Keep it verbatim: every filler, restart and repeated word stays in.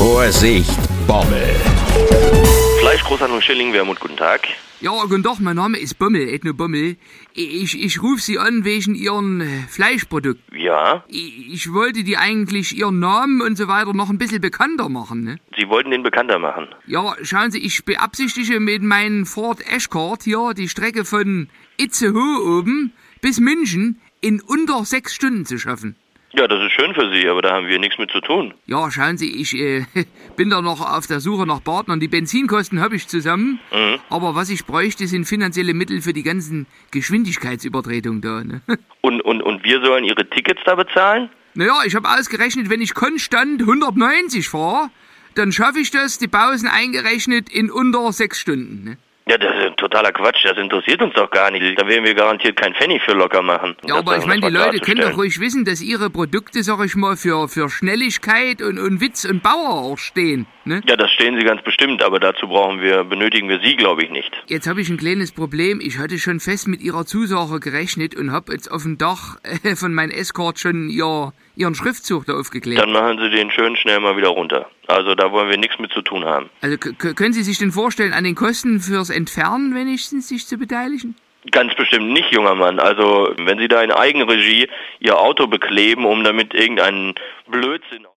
Vorsicht, Bommel. Fleischgroßhandlung Schilling, Wermut, guten Tag. Ja, guten Tag, mein Name ist Bommel, Ethno Bommel. Ich, ich rufe Sie an wegen Ihren äh, Fleischprodukten. Ja? Ich, ich wollte die eigentlich Ihren Namen und so weiter noch ein bisschen bekannter machen, ne? Sie wollten den bekannter machen? Ja, schauen Sie, ich beabsichtige mit meinem Ford Escort hier die Strecke von Itzehoe oben bis München in unter sechs Stunden zu schaffen. Ja, das ist schön für Sie, aber da haben wir nichts mit zu tun. Ja, schauen Sie, ich äh, bin da noch auf der Suche nach Partnern. Die Benzinkosten habe ich zusammen, Mhm. aber was ich bräuchte, sind finanzielle Mittel für die ganzen Geschwindigkeitsübertretungen da, ne? Und, und, und wir sollen Ihre Tickets da bezahlen? Naja, ich habe ausgerechnet, wenn ich konstant hundertneunzig fahre, dann schaffe ich das, die Pausen eingerechnet, in unter sechs Stunden, ne? Ja, das ist totaler Quatsch, das interessiert uns doch gar nicht. Da werden wir garantiert keinen Pfennig für locker machen. Ja, Das aber dann ich meine, die erstmal Leute können doch klarzustellen. ruhig wissen, dass ihre Produkte, sag ich mal, für, für Schnelligkeit und, und Witz und Bauer auch stehen, ne? Ja, das stehen Sie ganz bestimmt, aber dazu brauchen wir, benötigen wir Sie, glaube ich, nicht. Jetzt habe ich ein kleines Problem. Ich hatte schon fest mit Ihrer Zusage gerechnet und habe jetzt auf dem Dach äh, von meinem Escort schon ihr, Ihren Schriftzug da aufgeklebt. Dann machen Sie den schön schnell mal wieder runter. Also da wollen wir nichts mit zu tun haben. Also k- k- können Sie sich denn vorstellen, an den Kosten fürs Entfernen wenigstens sich zu beteiligen? Ganz bestimmt nicht, junger Mann. Also wenn Sie da in Eigenregie Ihr Auto bekleben, um damit irgendeinen Blödsinn